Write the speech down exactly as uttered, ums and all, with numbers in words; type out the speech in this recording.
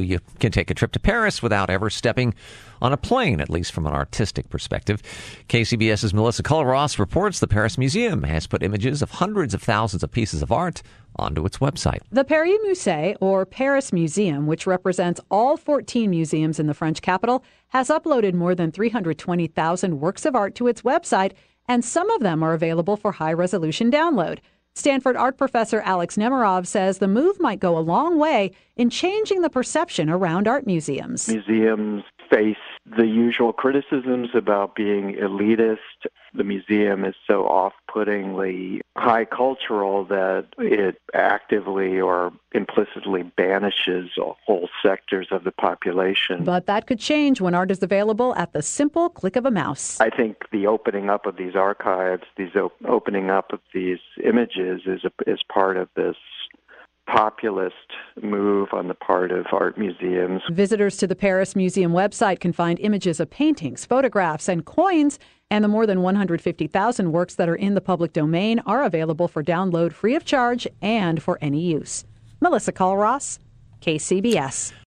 you can take a trip to Paris without ever stepping on a plane, at least from an artistic perspective. KCBS's Melissa Culross reports the Paris Museum has put images of hundreds of thousands of pieces of art onto its website. The Paris Musée, or Paris Museum, which represents all fourteen museums in the French capital, has uploaded more than three hundred twenty thousand works of art to its website, and some of them are available for high-resolution download. Stanford art professor Alex Nemerov says the move might go a long way in changing the perception around art museums. Museums face the usual criticisms about being elitist. The museum is so off-puttingly high cultural that it actively or implicitly banishes whole sectors of the population. But that could change when art is available at the simple click of a mouse. I think the opening up of these archives, these op- opening up of these images is a, is part of this populist move on the part of art museums. Visitors to the Paris Museum website can find images of paintings, photographs, and coins, and the more than one hundred fifty thousand works that are in the public domain are available for download free of charge and for any use. Melissa Culross, K C B S.